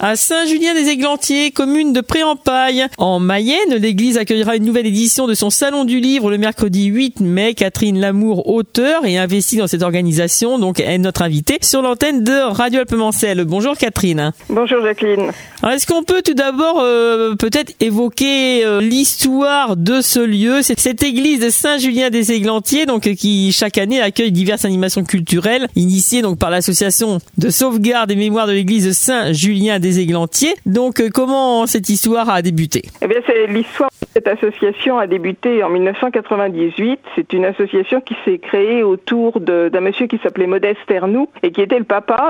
À Saint-Julien-des-Églantiers, commune de Pré-en-Paille. En Mayenne, l'église accueillera une nouvelle édition de son Salon du Livre le mercredi 8 mai. Catherine Lamour, auteure et investie dans cette organisation, donc est notre invitée sur l'antenne de Radio Alpemancel. Bonjour Catherine. Bonjour Jacqueline. Alors, est-ce qu'on peut tout d'abord peut-être évoquer l'histoire de ce lieu, c'est cette église de Saint-Julien-des-Églantiers, donc qui chaque année accueille diverses animations culturelles initiées donc par l'association de sauvegarde et mémoire de l'église de Saint-Julien-des-Églantiers. Donc comment cette histoire a débuté? Eh bien, c'est l'histoire de cette association a débuté en 1998. C'est une association qui s'est créée autour d'un monsieur qui s'appelait Modeste Ernoult et qui était le papa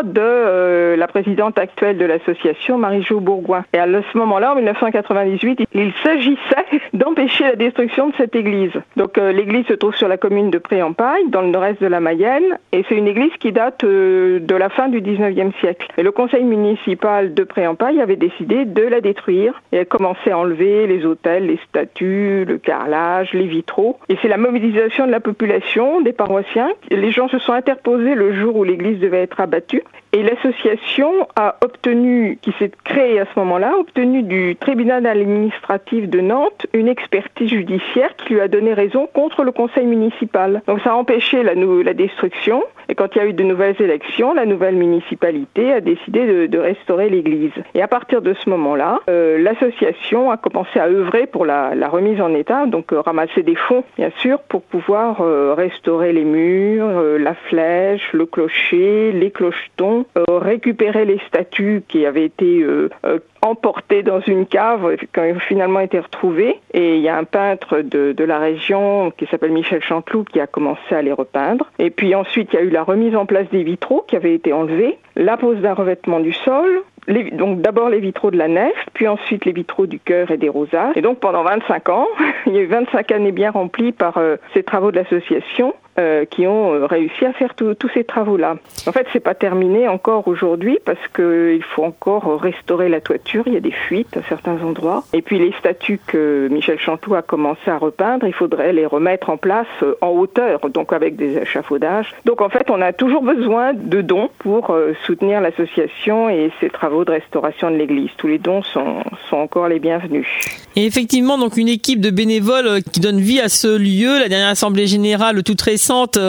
de la présidente actuelle de l'association, Marie-Jo Bourgoin. Et à ce moment-là, en 1998, il s'agissait d'empêcher la destruction de cette église. Donc l'église se trouve sur la commune de Pré-en-Paille, dans le nord-est de la Mayenne, et c'est une église qui date de la fin du 19e siècle. Et le conseil municipal de Pré-en-Paille avait décidé de la détruire et a commencé à enlever les autels, les statues, le carrelage, les vitraux. Et c'est la mobilisation de la population, des paroissiens. Les gens se sont interposés le jour où l'église devait être abattue. Et l'association a obtenu, qui s'est créée à ce moment-là, obtenu du tribunal administratif de Nantes une expertise judiciaire qui lui a donné raison contre le conseil municipal. Donc ça a empêché la destruction. Et quand il y a eu de nouvelles élections, la nouvelle municipalité a décidé de restaurer l'église. Et à partir de ce moment-là, l'association a commencé à œuvrer pour la remise en état, donc ramasser des fonds, bien sûr, pour pouvoir restaurer les murs, la flèche, le clocher, les clochetons, récupérer les statues qui avaient été emportées dans une cave, qui ont finalement été retrouvées. Et il y a un peintre de la région qui s'appelle Michel Chanteloup qui a commencé à les repeindre. Et puis ensuite, il y a eu la remise en place des vitraux qui avaient été enlevés, la pose d'un revêtement du sol, donc d'abord les vitraux de la nef, puis ensuite les vitraux du chœur et des rosaces. Et donc pendant 25 ans, il y a eu 25 années bien remplies par ces travaux de l'association qui ont réussi à faire tous ces travaux-là. En fait, c'est pas terminé encore aujourd'hui parce qu'il faut encore restaurer la toiture. Il y a des fuites à certains endroits. Et puis les statues que Michel Chanteloup a commencé à repeindre, il faudrait les remettre en place en hauteur, donc avec des échafaudages. Donc en fait, on a toujours besoin de dons pour soutenir l'association et ses travaux de restauration de l'église. Tous les dons sont encore les bienvenus. Et effectivement, donc une équipe de bénévoles qui donne vie à ce lieu. La dernière assemblée générale toute récente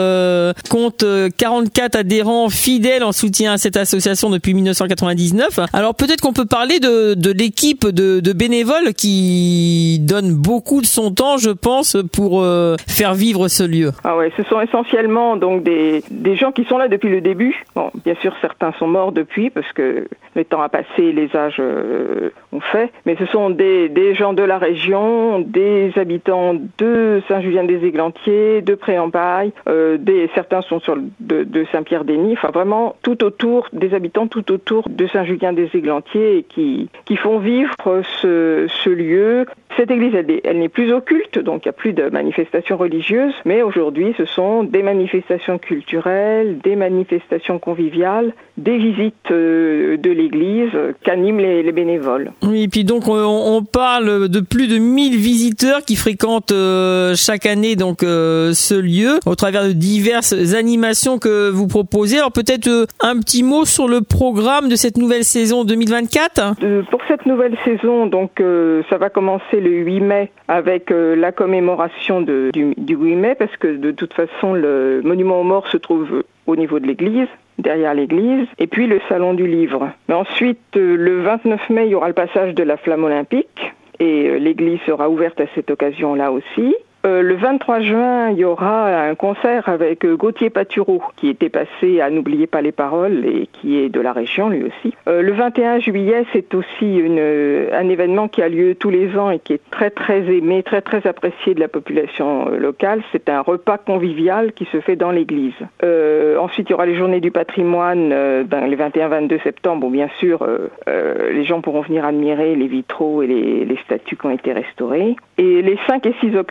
compte 44 adhérents fidèles en soutien à cette association depuis 1999. Alors peut-être qu'on peut parler de l'équipe de bénévoles qui donne beaucoup de son temps, je pense, pour faire vivre ce lieu. Ah ouais, ce sont essentiellement donc des gens qui sont là depuis le début. Bon, bien sûr, certains sont morts depuis parce que le temps a passé, les âges ont fait, mais ce sont des gens de la région, des habitants de Saint-Julien-des-Églantiers, de Pré-en-Paille, certains sont de Saint-Pierre-des-Nids, enfin vraiment tout autour, des habitants tout autour de Saint-Julien-des-Églantiers et qui font vivre ce lieu. Cette église, elle n'est plus occulte, donc il n'y a plus de manifestations religieuses, mais aujourd'hui ce sont des manifestations culturelles, des manifestations conviviales, des visites de l'église qu'animent les bénévoles. Oui, et puis donc on parle de plus de 1000 visiteurs qui fréquentent chaque année donc ce lieu au travers de diverses animations que vous proposez. Alors peut-être un petit mot sur le programme de cette nouvelle saison 2024. Pour cette nouvelle saison, donc ça va commencer le 8 mai avec la commémoration du 8 mai parce que de toute façon le monument aux morts se trouve au niveau de l'église, derrière l'église, et puis le salon du livre. Mais ensuite, le 29 mai, il y aura le passage de la flamme olympique, et l'église sera ouverte à cette occasion-là aussi. Le 23 juin, il y aura un concert avec Gauthier Patureau, qui était passé à N'oubliez pas les paroles et qui est de la région lui aussi. Le 21 juillet, c'est aussi un événement qui a lieu tous les ans et qui est très très aimé, très très apprécié de la population locale. C'est un repas convivial qui se fait dans l'église. Ensuite, il y aura les journées du patrimoine les 21-22 septembre où bien sûr les gens pourront venir admirer les vitraux et les statues qui ont été restaurées. Et les 5 et 6 octobre,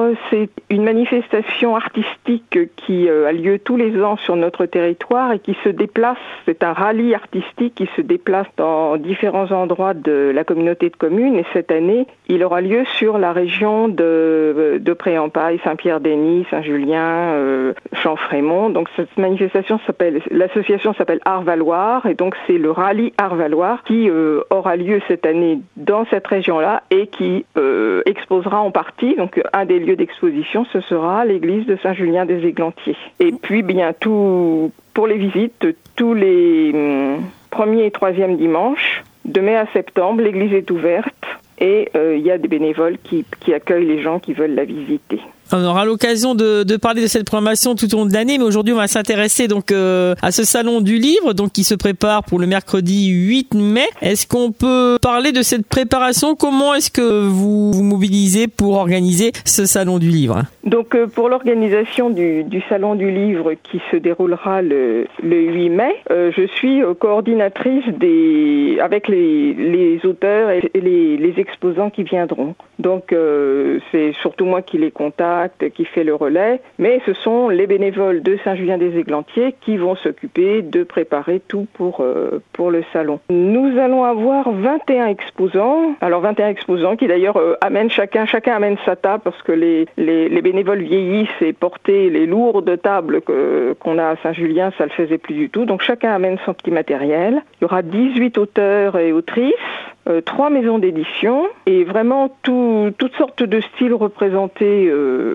c'est une manifestation artistique qui a lieu tous les ans sur notre territoire et qui se déplace. C'est un rallye artistique qui se déplace dans différents endroits de la communauté de communes. Et cette année, il aura lieu sur la région de Pré-en-Pail, Saint-Pierre-Denis, Saint-Julien, Champs-Frémont. Donc cette manifestation l'association s'appelle Arts-Valoir, et donc c'est le rallye Arts-Valoir qui aura lieu cette année dans cette région-là et qui exposera en partie. Donc un des lieux d'exposition, ce sera l'église de Saint-Julien des Églantiers. Et puis bientôt, pour les visites, tous les premiers et troisième dimanches, de mai à septembre, l'église est ouverte et il y a des bénévoles qui accueillent les gens qui veulent la visiter. On aura l'occasion de parler de cette programmation tout au long de l'année, mais aujourd'hui on va s'intéresser donc à ce salon du livre, donc qui se prépare pour le mercredi 8 mai. Est-ce qu'on peut parler de cette préparation? Comment est-ce que vous vous mobilisez pour organiser ce salon du livre? Donc pour l'organisation du salon du livre qui se déroulera le 8 mai, je suis coordinatrice avec les auteurs et les exposants qui viendront. Donc c'est surtout moi qui les contacte, qui fait le relais, mais ce sont les bénévoles de Saint-Julien-des-Églantiers qui vont s'occuper de préparer tout pour le salon. Nous allons avoir 21 exposants. Alors 21 exposants qui d'ailleurs amènent chacun amène sa table, parce que les bénévoles vieillissent et porter les lourdes tables qu'on a à Saint-Julien, ça le faisait plus du tout. Donc chacun amène son petit matériel. Il y aura 18 auteurs et autrices, 3 maisons d'édition et vraiment toutes sortes de styles représentés.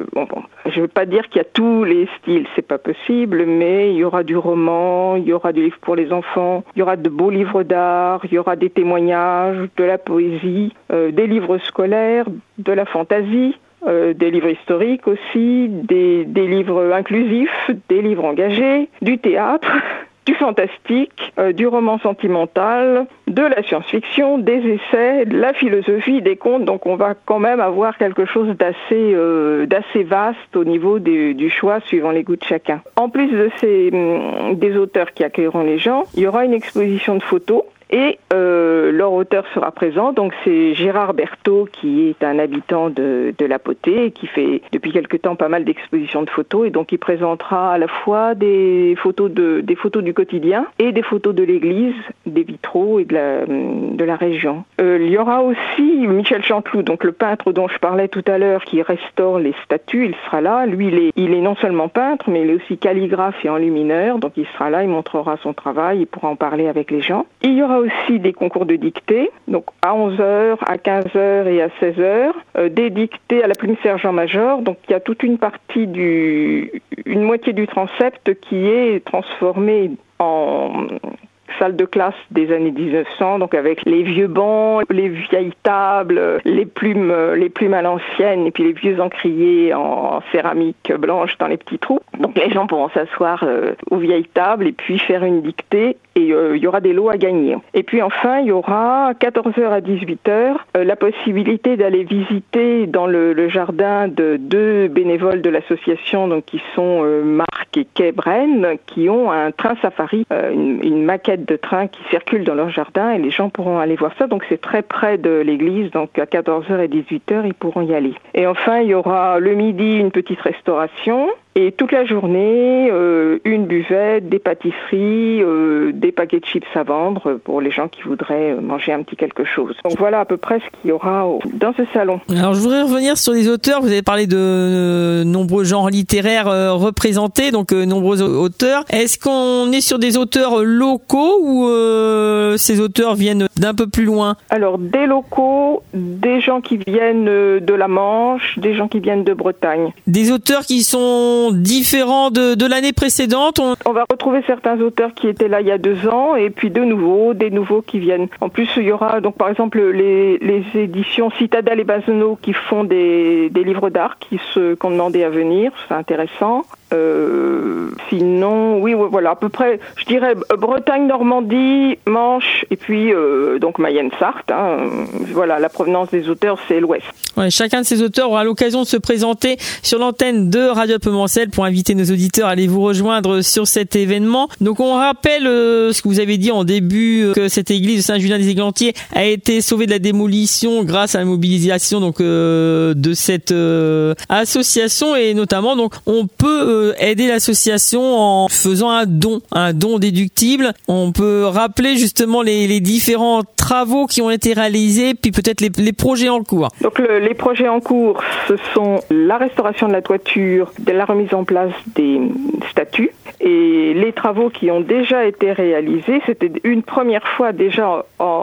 Je ne veux pas dire qu'il y a tous les styles, c'est pas possible, mais il y aura du roman, il y aura du livre pour les enfants, il y aura de beaux livres d'art, il y aura des témoignages, de la poésie, des livres scolaires, de la fantaisie, des livres historiques aussi, des livres inclusifs, des livres engagés, du théâtre, du fantastique, du roman sentimental, de la science-fiction, des essais, de la philosophie, des contes. Donc on va quand même avoir quelque chose d'assez vaste au niveau du choix suivant les goûts de chacun. En plus de des auteurs qui accueilleront les gens, il y aura une exposition de photos. Et leur auteur sera présent, donc c'est Gérard Berthaud qui est un habitant de la Potée et qui fait depuis quelque temps pas mal d'expositions de photos, et donc il présentera à la fois des photos du quotidien et des photos de l'église, des vitraux et de la région. Il y aura aussi Michel Chanteloup, donc le peintre dont je parlais tout à l'heure, qui restaure les statues, il sera là. Lui, il est non seulement peintre, mais il est aussi calligraphe et enlumineur, donc il sera là, il montrera son travail, il pourra en parler avec les gens. Il y aura aussi des concours de dictée, donc à 11h, à 15h et à 16h, des dictées à la plume sergent-major. Donc il y a toute une partie une moitié du transept qui est transformée en salle de classe des années 1900, donc avec les vieux bancs, les vieilles tables, les plumes à l'ancienne, et puis les vieux encriers en céramique blanche dans les petits trous. Donc les gens pourront s'asseoir aux vieilles tables et puis faire une dictée, et il y aura des lots à gagner. Et puis enfin, il y aura 14h à 18h la possibilité d'aller visiter dans le jardin de 2 bénévoles de l'association, donc qui sont Marc et Kay Bren, qui ont un train safari, une maquette de train qui circule dans leur jardin, et les gens pourront aller voir ça. Donc c'est très près de l'église, donc à 14h et 18h ils pourront y aller. Et enfin, il y aura le midi une petite restauration, et toute la journée une buvette, des pâtisseries, des paquets de chips à vendre pour les gens qui voudraient manger un petit quelque chose. Donc voilà à peu près ce qu'il y aura dans ce salon. Alors je voudrais revenir sur les auteurs. Vous avez parlé de nombreux genres littéraires représentés, donc nombreux auteurs. Est-ce qu'on est sur des auteurs locaux ou ces auteurs viennent d'un peu plus loin? Alors des locaux, des gens qui viennent de la Manche, des gens qui viennent de Bretagne. Des auteurs qui sont différents de l'année précédente. On va retrouver certains auteurs qui étaient là il y a 2 ans, et puis des nouveaux qui viennent. En plus, il y aura donc par exemple les éditions Citadel et Bazenot qui font des livres d'art qu'on demandait à venir, c'est intéressant. Sinon, oui, voilà, à peu près, je dirais Bretagne, Normandie, Manche, et puis donc Mayenne-Sarthe. Voilà, la provenance des auteurs, c'est l'Ouest. Ouais, chacun de ces auteurs aura l'occasion de se présenter sur l'antenne de Radio Peumorcel pour inviter nos auditeurs à aller vous rejoindre sur cet événement. Donc on rappelle ce que vous avez dit en début, que cette église de Saint-Julien-des-Églantiers a été sauvée de la démolition grâce à la mobilisation de cette association, et notamment donc on peut aider l'association en faisant un don déductible. On peut rappeler justement les différents travaux qui ont été réalisés, puis peut-être les projets en cours. Donc les projets en cours, ce sont la restauration de la toiture, de la remise en place des statues, et les travaux qui ont déjà été réalisés, c'était une première fois déjà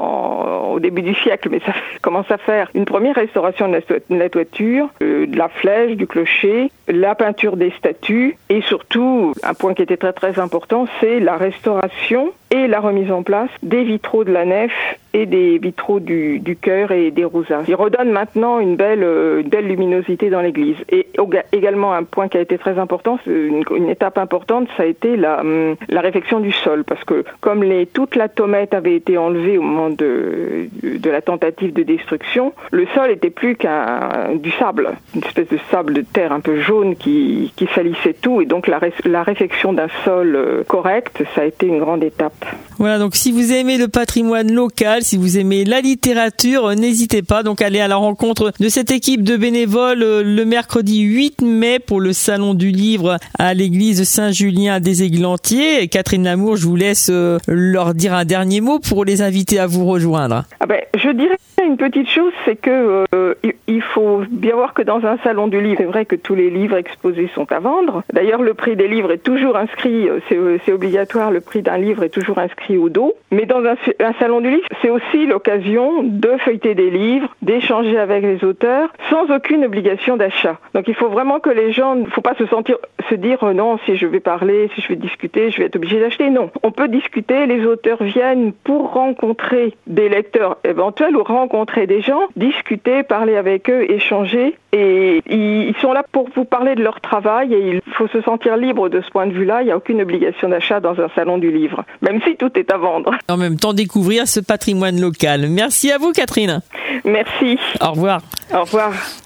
au début du siècle, mais ça commence à faire une première restauration de la toiture, de la flèche, du clocher, la peinture des statues, et surtout, un point qui était très très important, c'est la restauration et la remise en place des vitraux de la nef et des vitraux du chœur et des rosaces. Ils redonnent maintenant une belle luminosité dans l'église. Et également un point qui a été très important, une étape importante, ça a été la réfection du sol, parce que comme toute la tomette avait été enlevée au moment de la tentative de destruction, le sol était plus du sable, une espèce de sable de terre un peu jaune qui salissait tout, et donc la réfection d'un sol correct, ça a été une grande étape. Voilà, donc si vous aimez le patrimoine local, si vous aimez la littérature, n'hésitez pas donc à aller à la rencontre de cette équipe de bénévoles le mercredi 8 mai pour le salon du livre à l'église Saint-Julien-des-Églantiers. Et Catherine Lamour, je vous laisse leur dire un dernier mot pour les inviter à vous rejoindre. Je dirais une petite chose, c'est que il faut bien voir que dans un salon du livre, c'est vrai que tous les livres exposés sont à vendre. D'ailleurs, le prix des livres est toujours inscrit, c'est obligatoire, le prix d'un livre est toujours inscrit au dos. Mais dans un salon du livre, c'est aussi l'occasion de feuilleter des livres, d'échanger avec les auteurs, sans aucune obligation d'achat. Donc il faut vraiment que les gens, il ne faut pas se dire non, si je vais parler, si je vais discuter, je vais être obligé d'acheter. Non, on peut discuter, les auteurs viennent pour rencontrer des lecteurs éventuels ou rencontrer des gens, discuter, parler avec eux, échanger. Et ils sont là pour vous parler de leur travail, et il faut se sentir libre de ce point de vue-là. Il n'y a aucune obligation d'achat dans un salon du livre, même si tout est à vendre. En même temps, découvrir ce patrimoine local. Merci à vous, Catherine. Merci. Au revoir. Au revoir.